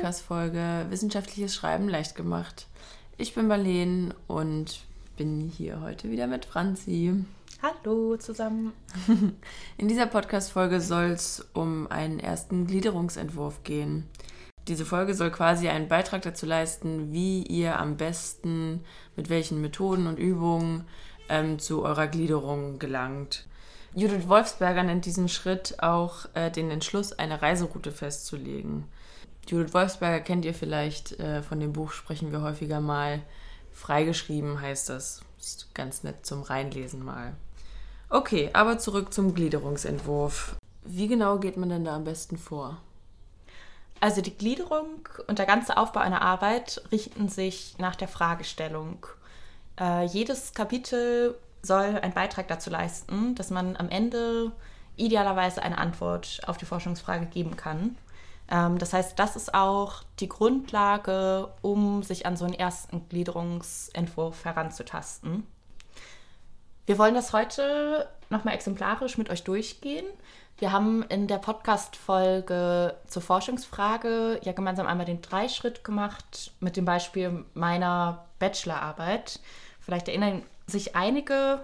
Podcast-Folge Wissenschaftliches Schreiben leicht gemacht. Ich bin Marleen und bin hier heute wieder mit Franzi. Hallo zusammen. In dieser Podcast-Folge soll es um einen ersten Gliederungsentwurf gehen. Diese Folge soll quasi einen Beitrag dazu leisten, wie ihr am besten mit welchen Methoden und Übungen zu eurer Gliederung gelangt. Judith Wolfsberger nennt diesen Schritt auch den Entschluss, eine Reiseroute festzulegen. Judith Wolfsberger kennt ihr vielleicht, von dem Buch sprechen wir häufiger mal. Freigeschrieben heißt das. Ist ganz nett zum Reinlesen mal. Okay, aber zurück zum Gliederungsentwurf. Wie genau geht man denn da am besten vor? Also die Gliederung und der ganze Aufbau einer Arbeit richten sich nach der Fragestellung. Jedes Kapitel soll einen Beitrag dazu leisten, dass man am Ende idealerweise eine Antwort auf die Forschungsfrage geben kann. Das heißt, das ist auch die Grundlage, um sich an so einen ersten Gliederungsentwurf heranzutasten. Wir wollen das heute nochmal exemplarisch mit euch durchgehen. Wir haben in der Podcast-Folge zur Forschungsfrage ja gemeinsam einmal den 3-Schritt gemacht mit dem Beispiel meiner Bachelorarbeit. Vielleicht erinnern sich einige,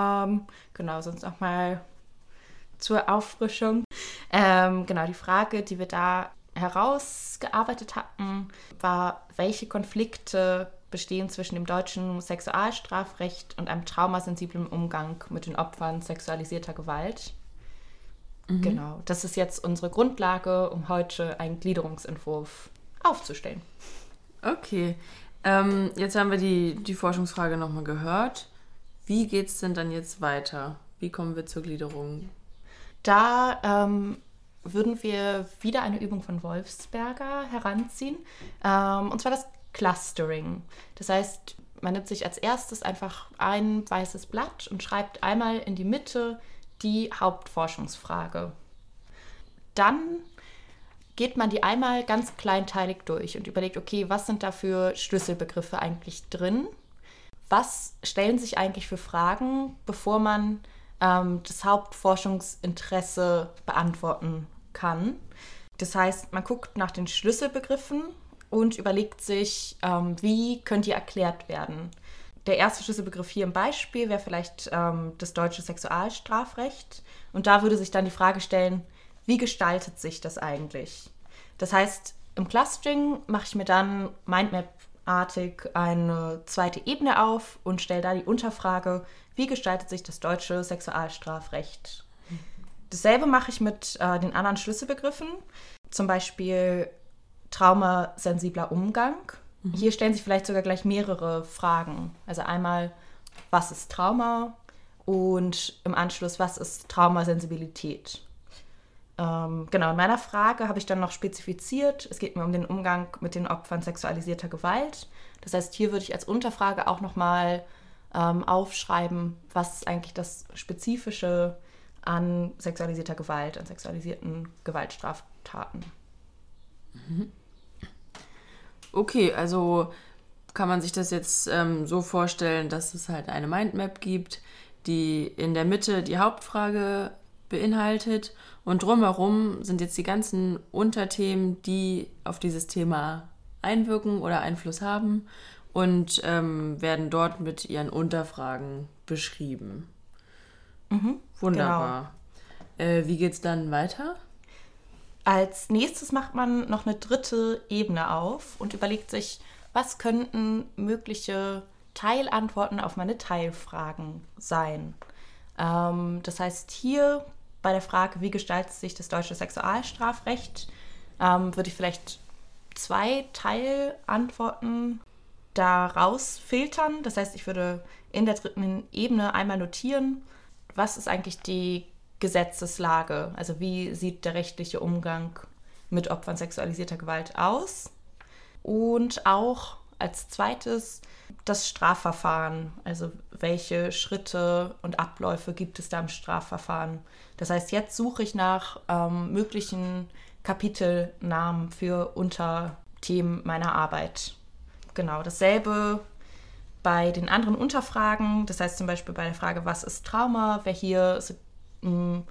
sonst nochmal zur Auffrischung. Die Frage, die wir da herausgearbeitet hatten, war, welche Konflikte bestehen zwischen dem deutschen Sexualstrafrecht und einem traumasensiblen Umgang mit den Opfern sexualisierter Gewalt. Genau, das ist jetzt unsere Grundlage, um heute einen Gliederungsentwurf aufzustellen. Okay, jetzt haben wir die Forschungsfrage nochmal gehört. Wie geht es denn dann jetzt weiter? Wie kommen wir zur Gliederung? Da würden wir wieder eine Übung von Wolfsberger heranziehen, und zwar das Clustering. Das heißt, man nimmt sich als erstes einfach ein weißes Blatt und schreibt einmal in die Mitte die Hauptforschungsfrage. Dann geht man die einmal ganz kleinteilig durch und überlegt, okay, was sind da für Schlüsselbegriffe eigentlich drin? Was stellen sich eigentlich für Fragen, bevor man das Hauptforschungsinteresse beantworten kann? Das heißt, man guckt nach den Schlüsselbegriffen und überlegt sich, wie können die erklärt werden. Der erste Schlüsselbegriff hier im Beispiel wäre vielleicht das deutsche Sexualstrafrecht. Und da würde sich dann die Frage stellen, wie gestaltet sich das eigentlich? Das heißt, im Clustering mache ich mir dann Mindmap-artig eine zweite Ebene auf und stelle da die Unterfrage, wie gestaltet sich das deutsche Sexualstrafrecht? Dasselbe mache ich mit den anderen Schlüsselbegriffen, zum Beispiel traumasensibler Umgang. Hier stellen sich vielleicht sogar gleich mehrere Fragen. Also einmal, was ist Trauma? Und im Anschluss, was ist Traumasensibilität? In meiner Frage habe ich dann noch spezifiziert, es geht mir um den Umgang mit den Opfern sexualisierter Gewalt. Das heißt, hier würde ich als Unterfrage auch nochmal aufschreiben, was ist eigentlich das Spezifische an sexualisierter Gewalt, an sexualisierten Gewaltstraftaten. Okay, also kann man sich das jetzt so vorstellen, dass es halt eine Mindmap gibt, die in der Mitte die Hauptfrage beinhaltet und drumherum sind jetzt die ganzen Unterthemen, die auf dieses Thema einwirken oder Einfluss haben und werden dort mit ihren Unterfragen beschrieben. Wunderbar. Genau. Wie geht's dann weiter? Als nächstes macht man noch eine dritte Ebene auf und überlegt sich, was könnten mögliche Teilantworten auf meine Teilfragen sein. Das heißt, hier bei der Frage, wie gestaltet sich das deutsche Sexualstrafrecht, würde ich vielleicht 2 Teilantworten daraus filtern. Das heißt, ich würde in der dritten Ebene einmal notieren, was ist eigentlich die Gesetzeslage, also wie sieht der rechtliche Umgang mit Opfern sexualisierter Gewalt aus? Und auch als zweites das Strafverfahren, also welche Schritte und Abläufe gibt es da im Strafverfahren? Das heißt, jetzt suche ich nach möglichen Kapitelnamen für Unterthemen meiner Arbeit. Genau, dasselbe bei den anderen Unterfragen, das heißt zum Beispiel bei der Frage, was ist Trauma, wäre hier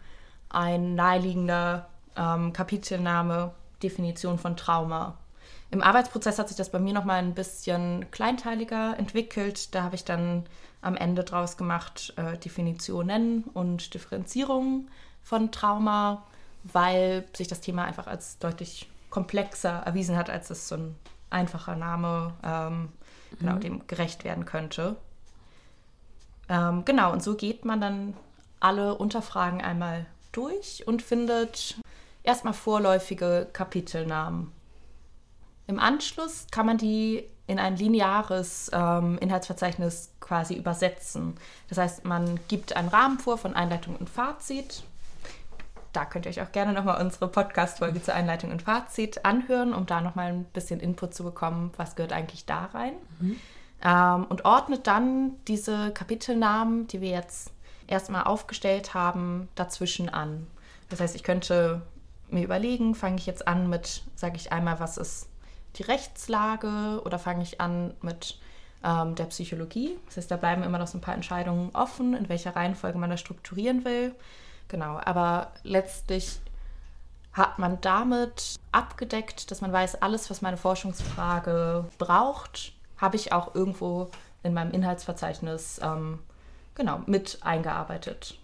ein naheliegender Kapitelname, Definition von Trauma. Im Arbeitsprozess hat sich das bei mir nochmal ein bisschen kleinteiliger entwickelt. Da habe ich dann am Ende draus gemacht Definitionen und Differenzierungen von Trauma, weil sich das Thema einfach als deutlich komplexer erwiesen hat, als es so ein einfacher Name dem gerecht werden könnte. Genau, und so geht man dann alle Unterfragen einmal durch und findet erstmal vorläufige Kapitelnamen. Im Anschluss kann man die in ein lineares Inhaltsverzeichnis quasi übersetzen. Das heißt, man gibt einen Rahmen vor von Einleitung und Fazit. Da könnt ihr euch auch gerne nochmal unsere Podcast-Folge zur Einleitung und Fazit anhören, um da nochmal ein bisschen Input zu bekommen, was gehört eigentlich da rein. Und ordnet dann diese Kapitelnamen, die wir jetzt erstmal aufgestellt haben, dazwischen an. Das heißt, ich könnte mir überlegen, fange ich jetzt an mit, sage ich einmal, was ist die Rechtslage, oder fange ich an mit der Psychologie. Das heißt, da bleiben immer noch so ein paar Entscheidungen offen, in welcher Reihenfolge man das strukturieren will. Genau, aber letztlich hat man damit abgedeckt, dass man weiß, alles, was meine Forschungsfrage braucht, habe ich auch irgendwo in meinem Inhaltsverzeichnis mit eingearbeitet.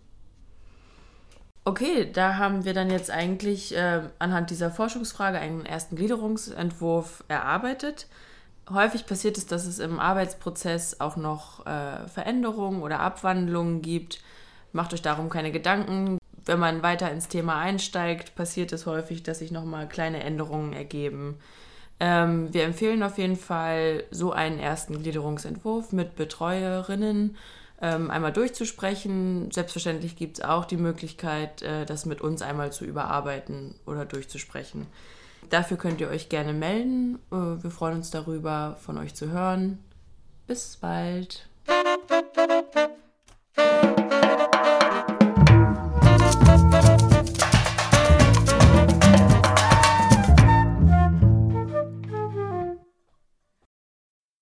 Okay, da haben wir dann jetzt eigentlich anhand dieser Forschungsfrage einen ersten Gliederungsentwurf erarbeitet. Häufig passiert es, dass es im Arbeitsprozess auch noch Veränderungen oder Abwandlungen gibt. Macht euch darum keine Gedanken. Wenn man weiter ins Thema einsteigt, passiert es häufig, dass sich nochmal kleine Änderungen ergeben. Wir empfehlen auf jeden Fall, so einen ersten Gliederungsentwurf mit Betreuerinnen einmal durchzusprechen. Selbstverständlich gibt es auch die Möglichkeit, das mit uns einmal zu überarbeiten oder durchzusprechen. Dafür könnt ihr euch gerne melden. Wir freuen uns darüber, von euch zu hören. Bis bald.